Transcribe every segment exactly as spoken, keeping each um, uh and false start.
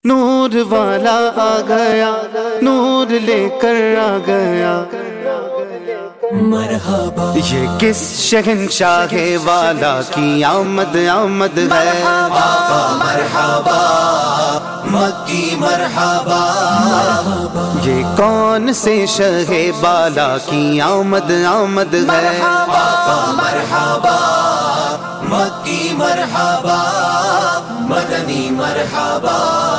نور والا آ گیا، نور لے کر آ گیا، مرحبا یہ کس شہنشاہ والا کی آمد آمد ہے۔ مرحبا مکی مرحبا، یہ کون سے شہ بالا کی آمد آمد ہے۔ مرحبا مکی مرحبا، مدنی مرحبا،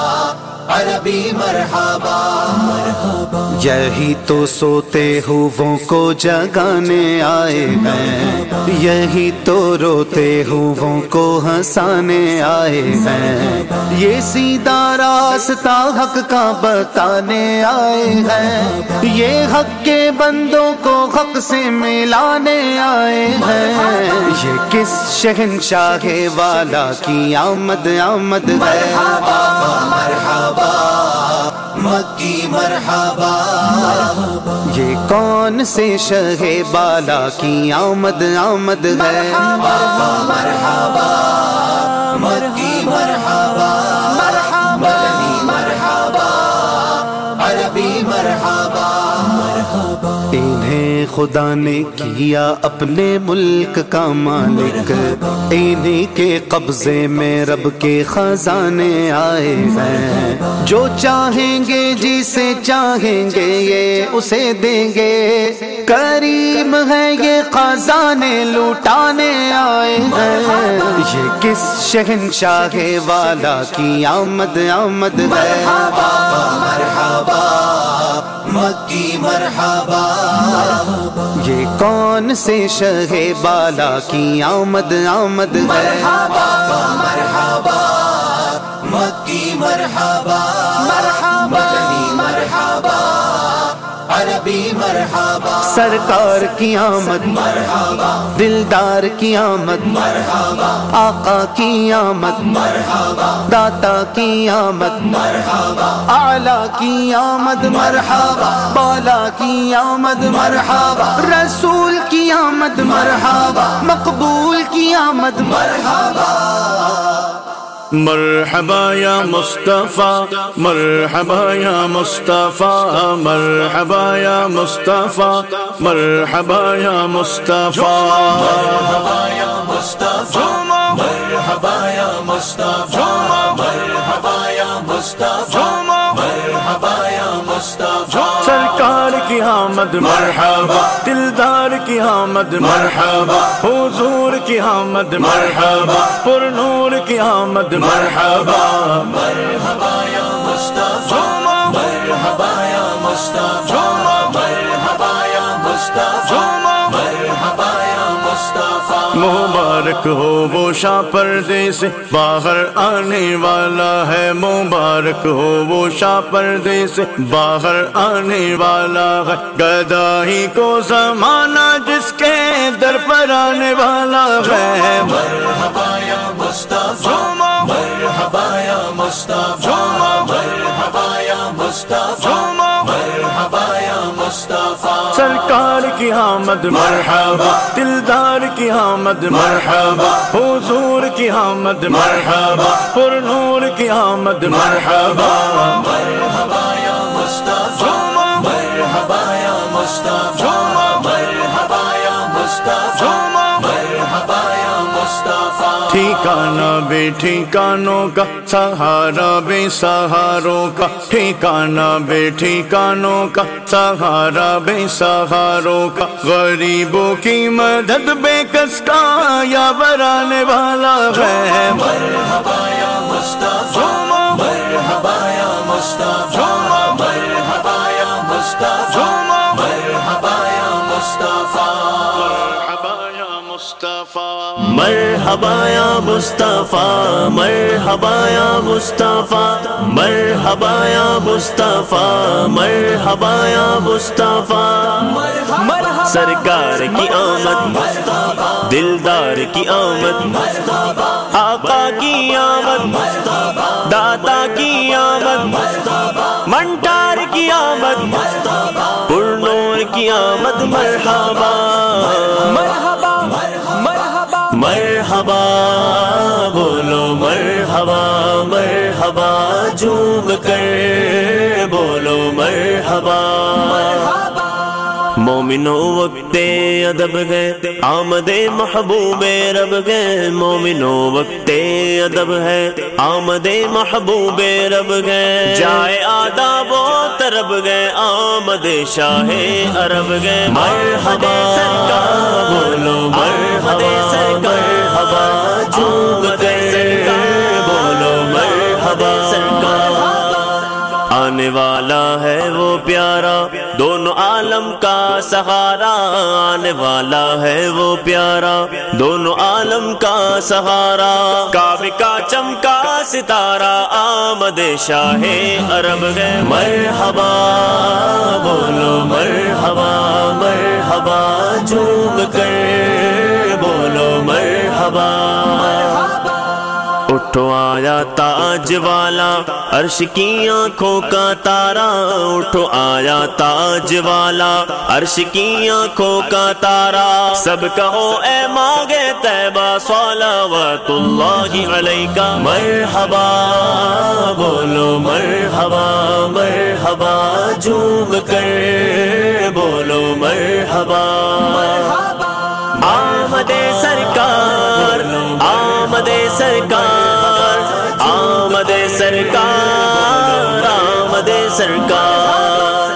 عربی مرحبا مرحبا، یہی تو سوتے ہووں کو جگانے آئے ہیں، یہی تو روتے ہووں کو ہنسانے آئے ہیں، یہ سیدھا راستہ حق کا بتانے آئے ہیں، یہ حق کے بندوں کو حق سے ملانے آئے ہیں، یہ کس شہنشاہ والا کی آمد آمد ہے۔ مرحبا مکی مرحبا، یہ کون سے شہ بالا کی آمد آمد ہے۔ مرحبا مکی مرحبا، مدنی مرحبا، عربی مرحبا مرحبا، انہیں خدا نے کیا اپنے ملک کا مالک، انہیں کے قبضے میں رب کے خزانے آئے ہیں، جو چاہیں گے جسے چاہیں گے یہ اسے دیں گے، کریم ہے یہ خزانے لوٹانے آئے ہیں، یہ کس شہنشاہ والا کی آمد آمد ہے۔ مرحبا مکی مرحبا، یہ کون سے شہ بالا کی آمد آمد ہے۔ مرحبا مکی مرحبا، مدنی مرحبا، عربی مرحبا، سرکار کی آمد مرحبا، دلدار کی آمد مرحبا، آقا کی آمد مرحبا، داتا کی آمد مرحبا، اعلیٰ کی آمد مرحبا، بالا کی آمد مرحبا، رسول کی آمد مرحبا، مقبول کی آمد مرحبا، مرحبا یا مصطفیٰ، مرحبا یا مصطفیٰ، مرحبا یا مصطفیٰ، مرحبا یا مصطفیٰ، مرحبا یا مصطفیٰ، مرحبا یا مصطفیٰ، مرحبا یا مصطفیٰ، مرحبا یا مصطفیٰ، سرکار کی آمد مرحبا، دلدار کی آمد مرحبا، حضور کی آمد مرحبا، پر نور کی آمد مرحبا، مرحبا یا مصطفیٰ، مرحبا یا مصطفیٰ، مرحبا یا مصطفیٰ، مرحبا یا مصطفیٰ، مبارک ہو وہ شاہ پردے سے باہر آنے والا ہے، مبارک ہو وہ شاہ پردے سے باہر آنے والا ہے، گدائی کو زمانہ جس کے در پر آنے والا ہے، مرحبا یا مصطفیٰ، مرحبا یا مصطفیٰ، مرحبا یا مصطفیٰ، مرحبا یا مصطفیٰ، سرکار کی آمد مرحبا، دلدار کی آمد مرحبا، حضور کی آمد مرحبا، پر نور کی آمد مرحبا، مرحبا یا مصطفیٰ، مرحبا یا مصطفیٰ، مرحبا یا مصطفیٰ، مرحبا یا مصطفیٰ، ٹھکانہ بے ٹھکانوں کا، سہارا بے سہاروں کا، ٹھکانہ بے ٹھکانوں کا، سہارا بے سہاروں کا، غریبوں کی مدد بے کس کا یا برانے والا ہے، مرحبا یا مصطفیٰ، مرحبا یا مصطفیٰ، مرحبا یا مصطفیٰ، مرحبا یا مصطفیٰ، مرحبا یا مصطفیٰ، مرحبا یا مصطفیٰ، مرحبا یا مصطفیٰ، مرحبا یا مصطفیٰ، سرکار کی آمد، دلدار کی آمد، آقا کی آمد، داتا کی آمد، منٹار کی آمد، پر نور کی آمد، مرحبا مرحبا مرحبا، بولو مرحبا مرحبا، مرحبا جھوم کر بولو مرحبا مومنو وقت ادب ہے آمد محبوب رب گئے مومنو وقت ادب ہے آمد محبوب رب گئے جائے آداب و طرب گئے آمد شاہ عرب گئے مرحبا بولو مرحبا مرحبا جھوم کر بولو مرحبا آنے والا ہے وہ پیارا دونوں عالم کا سہارا آنے والا ہے وہ پیارا دونوں عالم کا سہارا کعبے کا چمکا ستارہ آمد شاہ عرب گئے مرحبا بولو مرحبا مرحبا جھوم کر بولو مرحبا اٹھو آیا تاج والا عرش کی آنکھوں کا تارا اٹھو آیا تاج والا عرش کی آنکھوں کا تارا سب کہو اے مانگے طیبہ صلوات اللہ علیکہ مرحبا بولو مرحبا مرحبا جھوم کر بولو مرحبا آمد سرکار آمد سرکار آمد سرکار آمد سرکار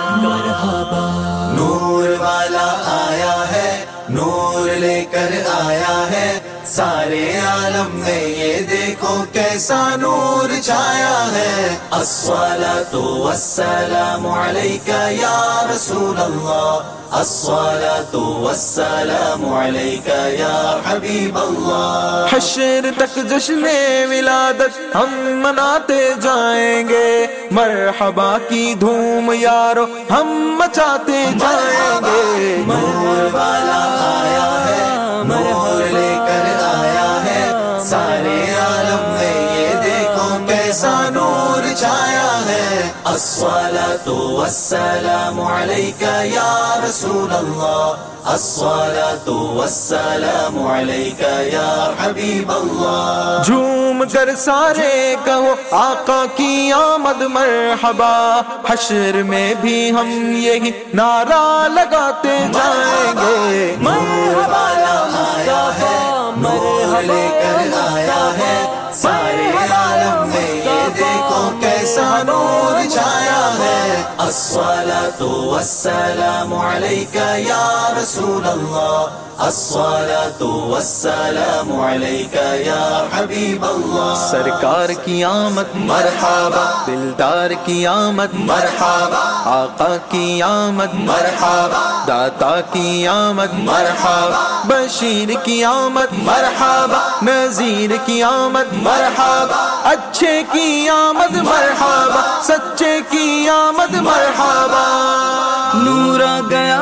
نور والا آیا ہے نور لے کر آیا ہے سارے عالم میں یہ دیکھو کیسا نور چھایا ہے الصلاۃ والسلام علیک یا رسول اللہ الصلاۃ والسلام علیک یا حبیب اللہ حشر تک جشن ولادت ہم مناتے جائیں گے مرحبا کی دھوم یارو ہم مچاتے جائیں گے نور والا آیا ہے نور لے کر آیا ہے سارے عالم میں یہ دیکھو کیسا نور چھایا ہے الصلاۃ والسلام علیک یا رسول اللہ الصلاۃ والسلام علیک یا حبیب اللہ جھوم کر سارے کہو آقا کی آمد مرحبا حشر میں بھی ہم یہی نعرہ لگاتے جائیں گے مرحبا آیا ہے نور لے کر آیا ہے سارے عالم میں یہ دیکھو کیسا نور چھایا ہے الصلاۃ والسلام علیک یا رسول اللہ الصلاۃ والسلام علیک یا حبیب اللہ سرکار کی آمد مرحبا دلدار کی آمد مرحبا آقا کی آمد مرحبا داتا کی آمد مرحبا بشیر کی آمد مرحبا نذیر کی آمد مرحبا اچھے کی آمد مرحبا سچے کی آمد مرحبا نور آ گیا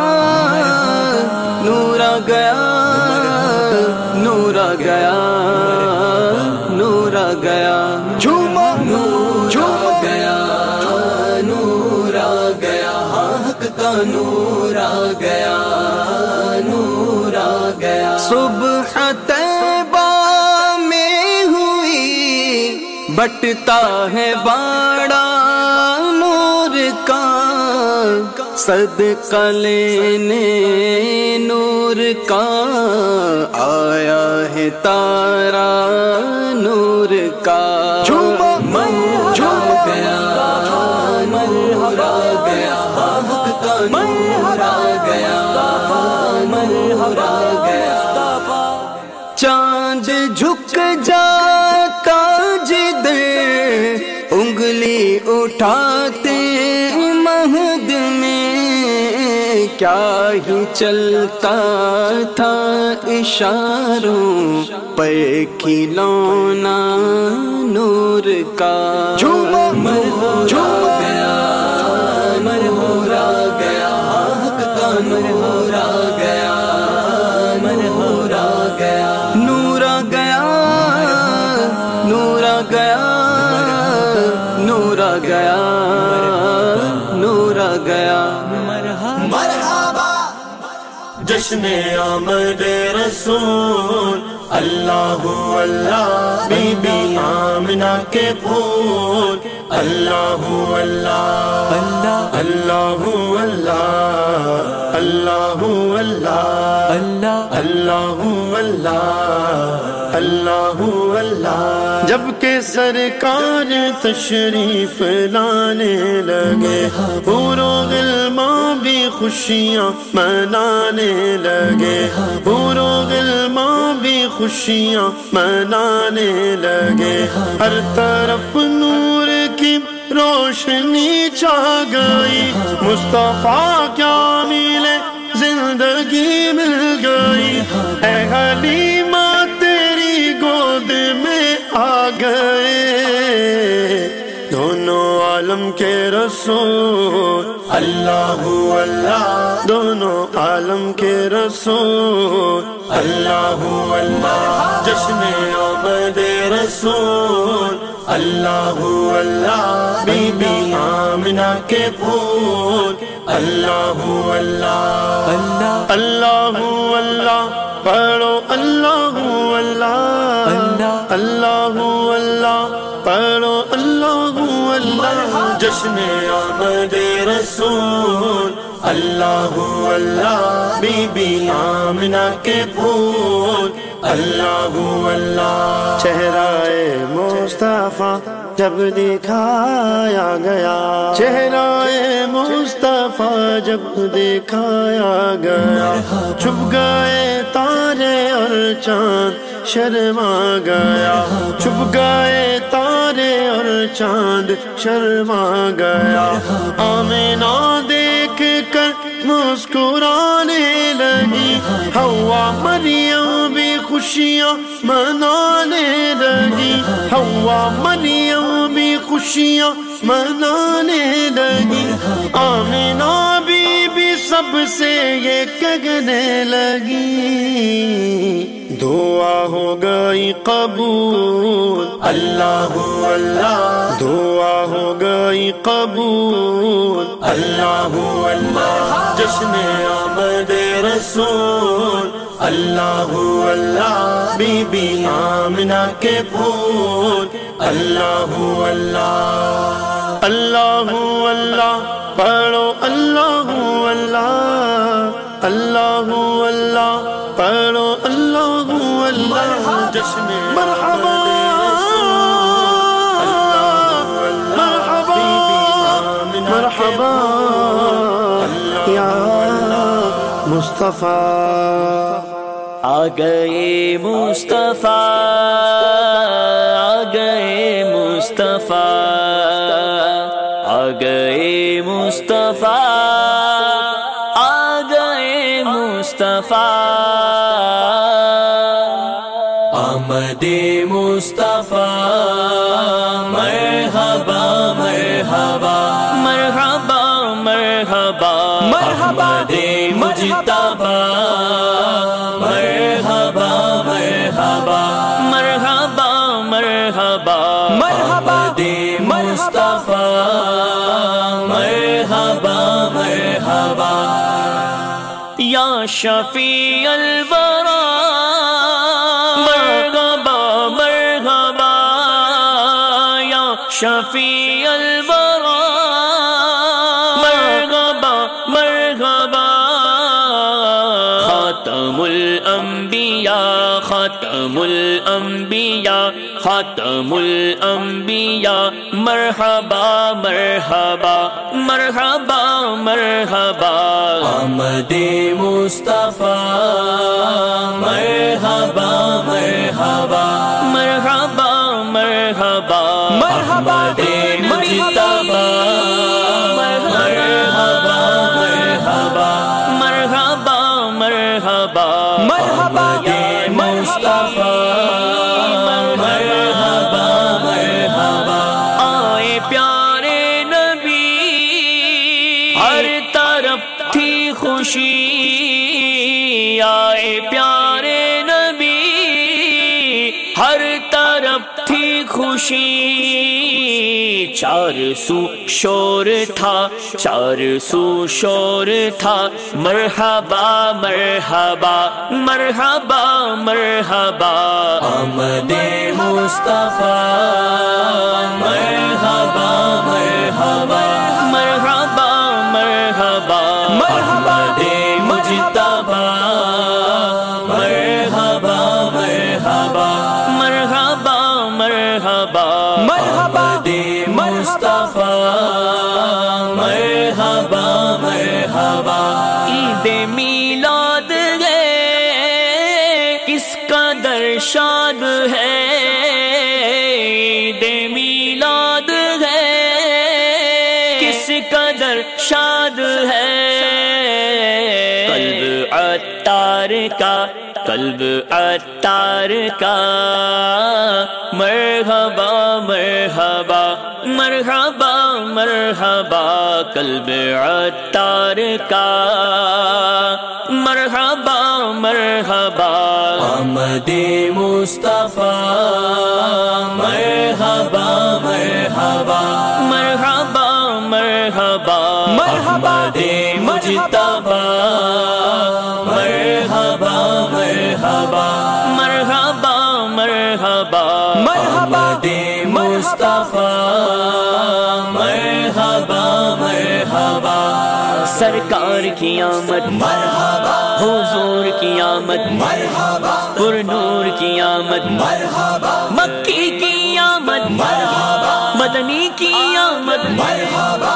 نور آ گیا نور آ گیا نور آ گیا جھوما نور آ گیا نور آ گیا حق کا نور آ گیا نور آ گیا صبح طیبہ میں ہوئی بٹتا ہے باڑا نور کا صدقہ لینے نور کا آیا ہے تارا نور کا جھوما جھوم گیا نور آ گیا حق کا نور آ گیا نور آ گیا چاند جھک جاتا جدھر انگلی اٹھاتے مہد میں کیا ہی چلتا تھا اشاروں پہ کھلونا نور کا جھوم جھوم گیا نور آ گیا حق کا نور آ گیا نور آ گیا نور آ گیا نور آ گیا نور آ گیا نور آ گیا مرحبا جشن آمد رسول اللہ اللہ بی بی آمنہ کے پھول اللہ اللہ اللہ اللہ اللہ اللہ اللہ اللہ اللہ اللہ اللہ جب کہ سرکار تشریف لانے لگے حور و غلمان بھی خوشیاں منانے لگے حور و غلمان بھی خوشیاں منانے لگے ہر طرف نور کی روشنی چھا گئی مصطفیٰ کیا ملے زندگی مل گئی اے حلیمہ تیری گود میں آ گئے دونوں عالم کے رسول اللہ اللہ دونوں عالم کے رسول اللہ اللہ جشن آمد رسول اللہ اللہ بی بی آمنہ کے پھول اللہ اللہ اللہ اللہ اللہ پڑھو اللہ اللہ اللہ اللہ پڑھو اللہ اللہ جشن آمد رسول اللہ اللہ بی بی آمنہ کے پھول اللہ اللہ چہرہ مصطفیٰ جب دکھایا گیا چہرہ مصطفیٰ جب دکھایا گیا چھپ گئے تارے اور چاند شرما گیا چھپ گئے تارے اور چاند شرما گیا آمینہ دیکھ کر مسکرانے لگی حوا مریم بھی خوشیاں منانے لگی حوا مریم بھی خوشیاں منانے لگی آمینہ بی بی سب سے یہ کہنے لگی دعا ہو گئی قبول اللہ اللہ دعا ہو گئی قبول اللہ اللہ جشن آمد رسول اللہ اللہ بی بی آمنہ کے پھول اللہ اللہ اللہ اللہ پڑھو اللہ اللہ اللہ اللہ پڑھو اللہ اللہ جشن مرحبا مرحبا مرحبا یا مصطفیٰ آ گئے مصطفیٰ آ گئے مصطفیٰ آ گئے مصطفیٰ آ گئے مصطفیٰ آمد مصطفیٰ مرحبا مرحبا مرحبا مرحبا مرحبا مجتبی مرحبا مرحبا مرحبا مرحبا مرحبا مصطفیٰ مرحبا مرحبا یا شفیع الورا مرحبا مرحبا یا شفیع الورا مرحبا مرحبا خاتم الانبیاء خاتم الانبیاء خاتم الانبیاء مرحبا مرحبا مرحبا مرحبا آمد مصطفیٰ مرحبا مرحبا مرحبا مرحبا مرحبا مجتبی مرحبا مرحبا مرحبا مرحبا مرحبا مصطفیٰ مرحبا مرحبا آئے پیارے نبی ہر طرف تھی خوشی آئے پیارے نبی ہر طرف تھی خوشی چار سو شور تھا، چار سو شور تھا، مرحبا مرحبا مرحبا مرحبا آمد مصطفیٰ، مرحبا مرحبا مرحبا مرحبا احمد مجتبی، مرحبا مرحبا مرحبا مرحبا احمد مصطفیٰ، مرحبا مرحبا عید میلاد ہے کس قدر شاد ہے، عید میلاد ہے کس قدر شاد ہے، قلب عطار کا، قلب عطار کا مرحبا مرحبا مرحبا مرحبا قلب عطار کا مرحبا مرحبا آمد مصطفیٰ، مرحبا مرحبا مرحبا مرحبا احمد مجتبی، مرحبا مرحبا مرحبا مرحبا احمد مصطفیٰ، مرحبا مرحبا سرکار کی آمد مرحبا، حضور کی آمد مرحبا، پر نور کی آمد مرحبا، مکی کی آمد مرحبا، مدنی کی آمد مرحبا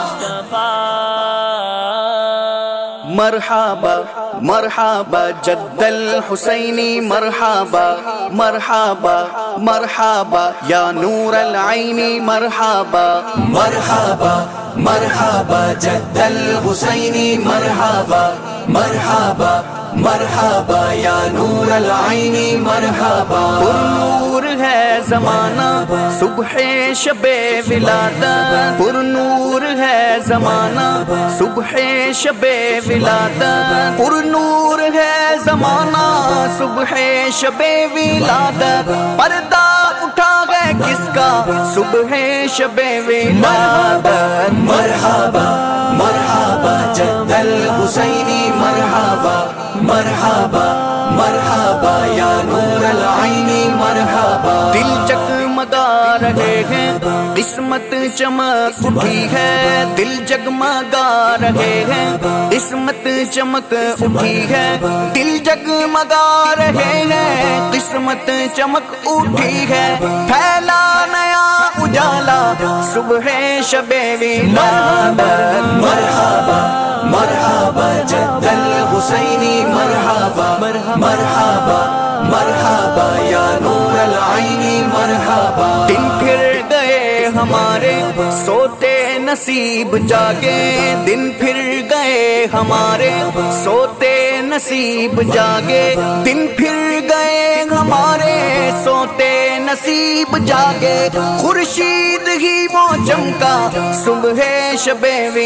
مرحبا مرحبا جد الحسینی، مرحبا مرحبا مرحبا یا نور العینی، مرحبا مرحبا مرحبا جد الحسینی، مرحبا مرحبا مرحبا یا نور العینی، مرحبا پر نور ہے زمانہ صبح شب ولادت، پر نور ہے زمانہ صبح شب ولادت، پر نور ہے زمانہ صبح شب ولادت، پردہ اٹھا ہے کس کا صبح شب ولادت، مرحبا مرحبا جد الحسینی، مرحبا مرحبا مرحبا یا نور العینی، مرحبا دل جگمگا رہے ہیں قسمت چمک اٹھی ہے، دل جگمگا رہے ہیں قسمت چمک اٹھی ہے، دل جگمگا رہے ہیں قسمت چمک اٹھی ہے، پھیلا نیا اجالا صبح شب ولادت، مرحبا مرحبا جد الحسینی، مرحبا مرحبا مرحبا یا نور العینی، مرحبا دن پھر گئے ہمارے سوتے نصیب جاگے، دن پھر گئے ہمارے سوتے نصیب جاگے، دن پھر گئے ہمارے سوتے نصیب جاگے، خورشید ہی وہ چمکا صبح شب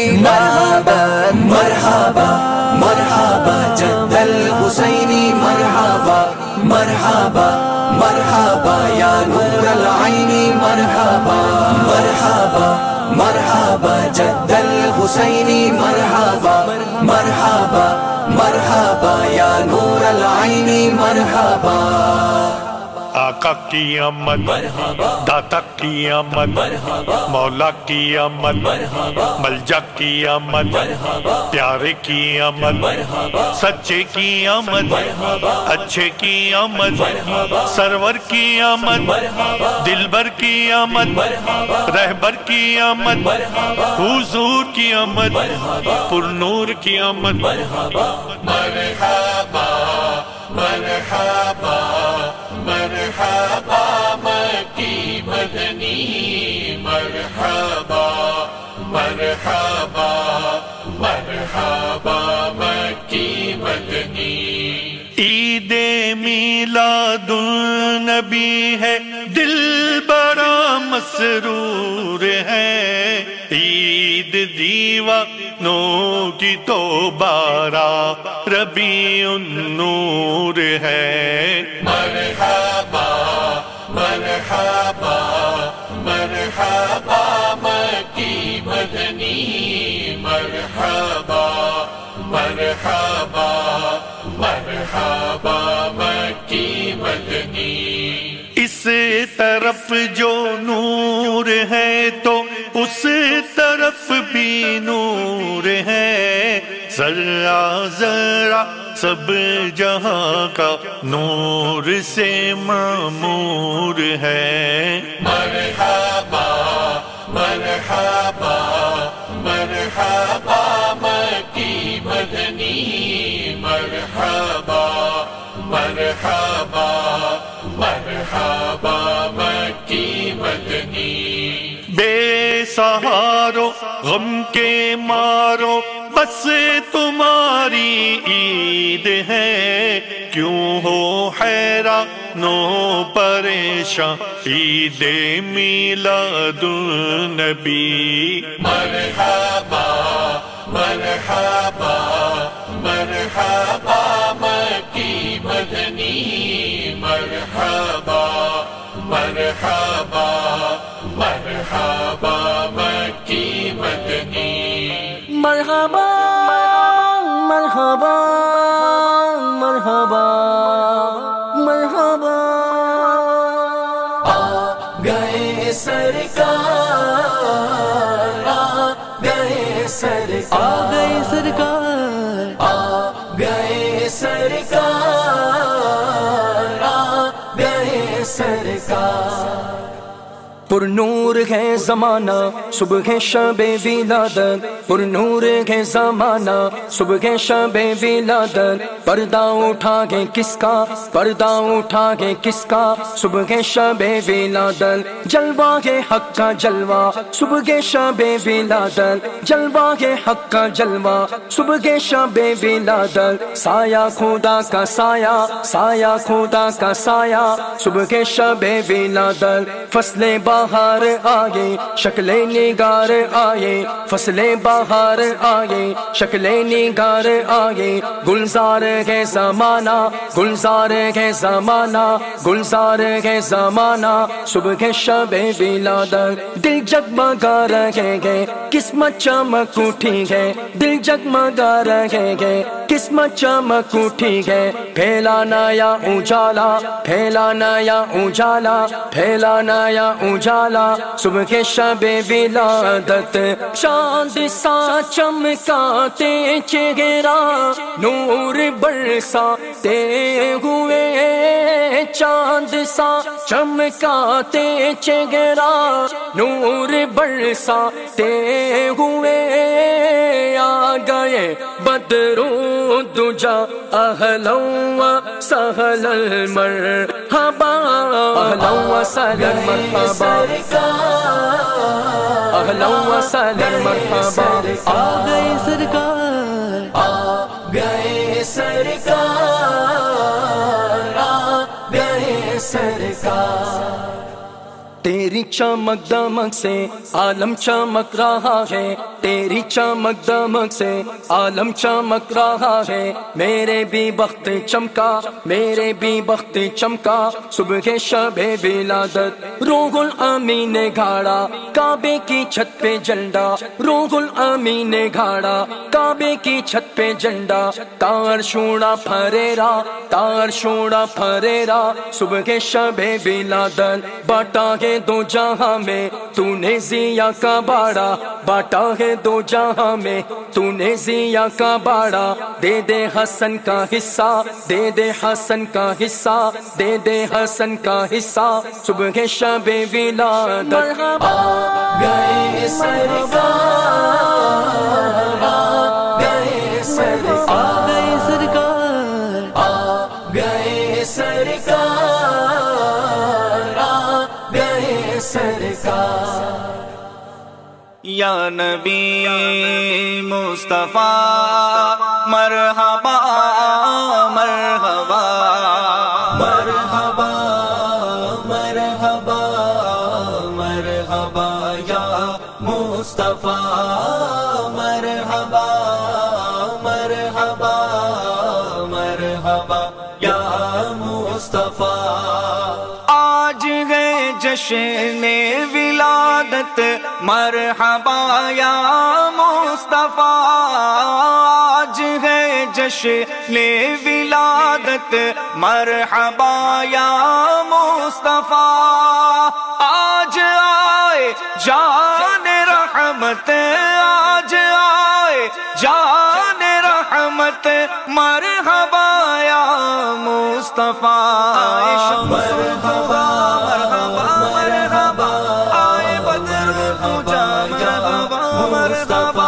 ولادت، مرحبا مرحبا جد الحسینی، مرحبا مرحبا مرحبا یا نور العینی، مرحبا مرحبا مرحبا جد الحسینی، مرحبا مرحبا مرحبا یا نور العینی، مرحبا آقا کی آمد، داتا کی آمد، مولا کی آمد، ملجا کی آمد، پیارے کی آمد، سچے کی آمد، اچھے کی آمد، سرور کی آمد، دلبر کی آمد، رہبر کی آمد، حضور کی آمد، پر نور کی آمد، مرحبا مرحبا مرحبا مکی مدنی، مرحبا مرحبا مرحبا مکی مدنی، عید میلاد النبی ہے دل بڑا مسرور ہے، عید دیوانوں کی تو بارہ ربیع النور ہے، مرحبا مرحبا مرحبا طرف جو نور ہے تو اس طرف بھی نور ہے، ذرا ذرا سب جہاں کا نور سے معمور ہے۔ مرحبا مرحبا مرحبا مکی مدنی، مرحبا مرحبا مرحبا مکی مدنی۔ بے سہارو غم کے مارو بس تمہاری عید ہے، کیوں ہو حیران و پریشاں عید میلاد النبی۔ مرحبا مرحبا مرحبا مکی مدنی، مرحبا مرحبا مرحبا مکی مدنی۔ مرحبا مرحبا مرحبا مرحبا، آ گئے سرکار، آ گئے سرکار، آ گئے سرکار، آ گئے سرکار، آ گئے سرکار۔ پر نور ہے زمانہ صبح شب ولادت، پر نور ہے زمانہ صبح شب ولادت، پردہ اٹھا گے کس کا، پردہ اٹھا گے کس کا صبح شب ولادت، جلوہ ہے حق کا جلوہ صبح شب ولادت، جلوہ ہے حق کا جلوہ صبح شب ولادت، سایہ خدا کا سایہ، سایہ خدا کا سایہ صبح شب ولادت، فصل بہار آئے شکل نگار آئے، فصل بہار آئے شکل نگار آئے، گلزار ہے زمانہ، گلزار ہے زمانہ، گلزار ہے زمانہ صبح شب ولادت، دل جگمگا رہے گے قسمت چمک اٹھی ہے، دل جگمگا رہے گے قسمت چمک اٹھی ہے، پھیلا نیا اجالا، پھیلا نیا اجالا، پھیلا نیا اجالا صبح کے شب ولادت، چاند سا چمکاتے چہرہ نور برساتے ہوئے، چاند سا چمکاتے چہرہ نور برساتے ہوئے، آ گئے بدرو دجا اہلا و سہلا المرحبا، اہلا و سہلا المرحبا، اہلا و سہلا المرحبا، آ گئے سرکار، آ گئے سرکار، آ گئے سرکار۔ تیری چمک دمک سے عالم چمک رہا ہے، تیری چمک دمک سے عالم چمک رہا ہے، میرے بھی بخت چمکا، میرے بھی بخت چمکا صبح شب ولادت، روح الامین نے گھاڑا کعبے کی چھت پہ جھنڈا، روح الامین نے گھاڑا کعبے کی چھت پہ جھنڈا، تار شوڑا پھریرا، تار شوڑا پھریرا صبح شب ولادت، باٹا ہے دو جہاں میں تو نے ضیا کا باڑا، باٹا ہے دو جہاں میں تو نے ضیا کا باڑا، دے دے حسن کا حصہ، دے دے حسن کا حصہ، دے دے حسن کا حصہ صبح شب ولادت، آ گئے سرکار، آ گئے سرکار، آ گئے سرکار، آ گئے سرکار، آ گئے سرکار۔ یا نبی مصطفیٰ مرحبا مرحبا مرحبا مرحبا مرحبا یا مصطفیٰ، مرحبا مرحبا مرحبا یا مصطفیٰ۔ آج ہے جشن ولادت مرحبا یا مصطفیٰ، آج ہے جشن ولادت مرحبا یا مصطفیٰ آج آئے جان رحمت آج آئے جان رحمت مرحبا یا مصطفیٰ مرحبا مرحبا مرحبا آئے بدر پوجا مرحبا مرحبا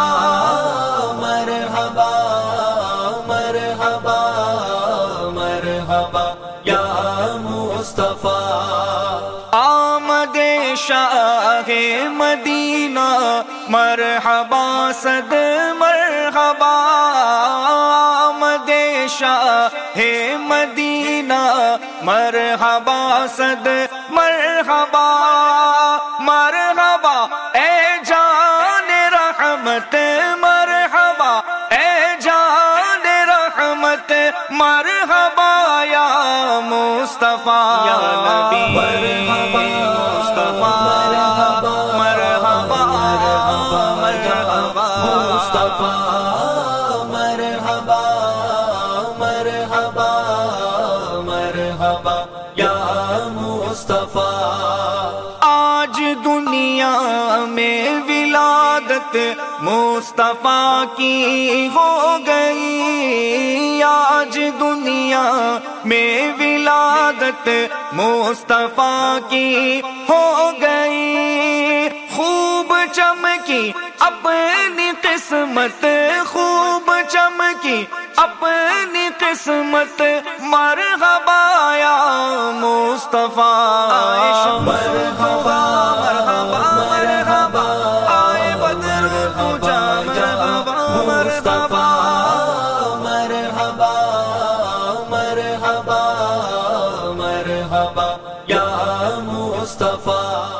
مرحبا مرحبا مرحبا یا مصطفیٰ آمد شاہ مدینہ مرحبا صد مرحبا آمد شاہ مدینہ مرحبا صد مرحبا مرحبا اے جان رحمت مرحبا اے جان رحمت مرحبا یا مصطفیٰ یا نبی مرحبا مصطفیٰ مرحبا مرحبا مرحبا مصطفیٰ مرحبا مرحبا مرحبا یا مصطفیٰ آج دنیا میں ولادت مصطفیٰ کی ہو گئی آج دنیا میں ولادت مصطفیٰ کی ہو گئی خوب چمکی اپنی قسمت خوب چمکی اپنی قسمت مرحبا یا مصطفیٰ مرحبا مرحبا مرحبا آئے بدر پوجا مرحبا مرحبا مرحبا مرحبا مرحبا یا مصطفیٰ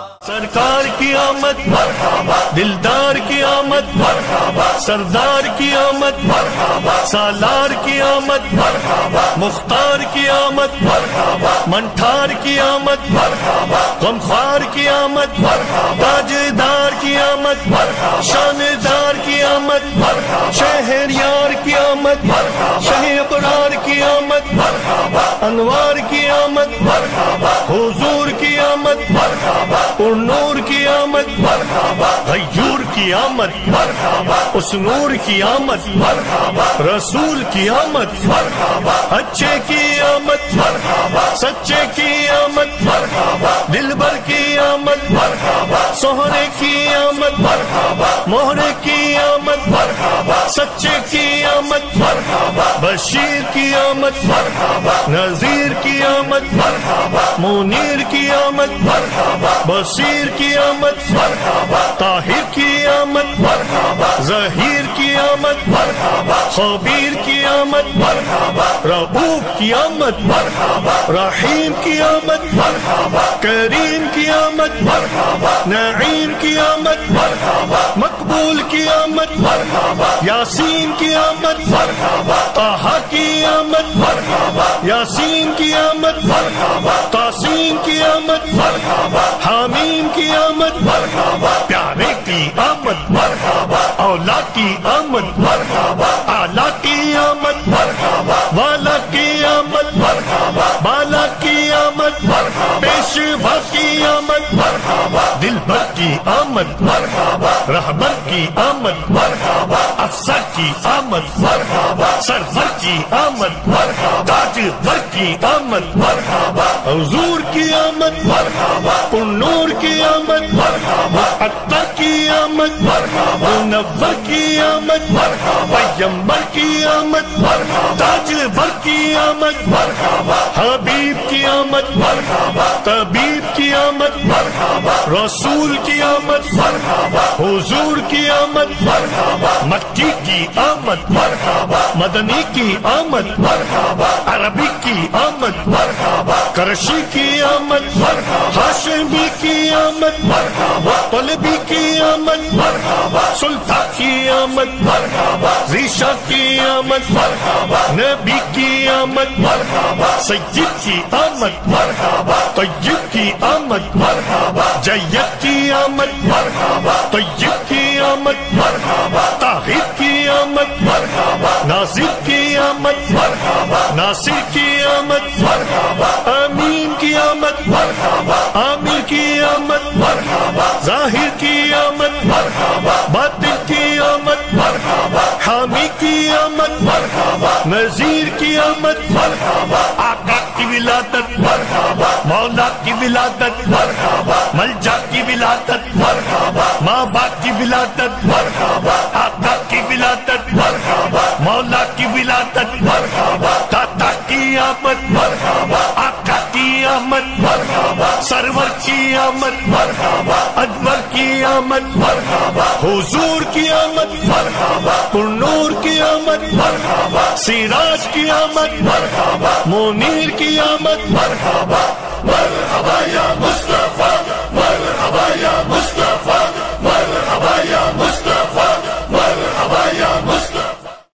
سرکار کی آمد مرحبا دلدار کی آمد مرحبا سردار کی آمد مرحبا سالار کی آمد مرحبا مختار کی آمد مرحبا منٹھار کی آمد مرحبا غمخوار کی آمد مرحبا تاجدار کی آمد مرحبا شاندار کی آمد مرحبا شہریار کی آمد مرحبا شہ ابرار کی آمد مرحبا انوار کی آمد مرحبا حضور کی آمد مرحبا نور کی آمد مرحبا غیور کی آمد مرحبا اس نور کی آمد مرحبا رسول کی آمد مرحبا اچھے کی آمد مرحبا سچے کی آمد مرحبا دلبر کی آمد مرحبا سہرے کی آمد مرحبا مہرے کی آمد مرحبا سچے کی آمد مرحبا بشیر کی آمد مرحبا نذیر کی آمد مرحبا منیر کی آمد مرحبا بصیر کی آمد مرحبا طاہر کی آمد مرحبا ظہیر کی آمد مرحبا خبیر کی آمد مرحبا رؤوف کی آمد مرحبا رحیم کی آمد مرحبا کریم کی آمد مرحبا نعیم کی آمد مرحبا مقبول کی آمد مرحبا یاسین کی آمد مرحبا طہ کی آمد مرحبا یاسین کی آمد مرحبا تاسین کی آمد مرحبا حامیم کی آمد مرحبا پیارے کی آمد مرحبا اولا کی آمد مرحبا اعلیٰ کی آمد مرحبا والا کی آمد مرحبا بالا کی آمد مرحبا پیشوا کی آمد مرحبا دلبر کی آمد مرحبا رہبر کی آمد مرحبا افسر کی آمد مرحبا سرور کی آمد مرحبا تاجور کی آمد مرحبا حضور کی آمد مرحبا نور کی آمد مرحبا عطا کی آمد مرحبا منور کی آمد مرحبا پیغمبر کی آمد مرحبا تاجور کی آمد مرحبا حبیب کی آمد مرحبا طبیب کی آمد مرحبا رسول کی آمد مرحبا حضور کی آمد مرحبا مکی کی آمد مرحبا مدنی کی آمد مرحبا عربی کی آمد مرحبا کرشی کی آمد مرحبا ہاشمی کی آمد مرحبا طلبی کی آمد مرحبا سلطان کی آمد مرحبا ذیشا کی آمد مرحبا نبی کی آمد مرحبا سید کی آمد مرحبا طیب کی آمد مرحبا جید کی آمد مرحبا طیب کی آمد مرحبا طاہر کی آمد آمد مرحبا ناصر کی آمد مرحبا ناصر کی آمد مرحبا امین کی آمد مرحبا عامر کی آمد مرحبا ظاہر کی آمد مرحبا باطن کی آمد مرحبا حامی کی آمد مرحبا نذیر کی آمد مرحبا آقا کی ولادت مرحبا مولا کی ولادت مرحبا ملجا کی ولادت مرحبا ماں باپ کی ولادت مرحبا آقا کی ولادت مرحبا مولا کی ولادت مرحبا داتا کی آمد مرحبا آقا کی آمد مرحبا سرور کی آمد مرحبا اکبر کی آمد مرحبا حضور کی آمد مرحبا نور کی آمد مرحبا سراج کی آمد مرحبا منیر کی آمد مرحبا مرحبا یا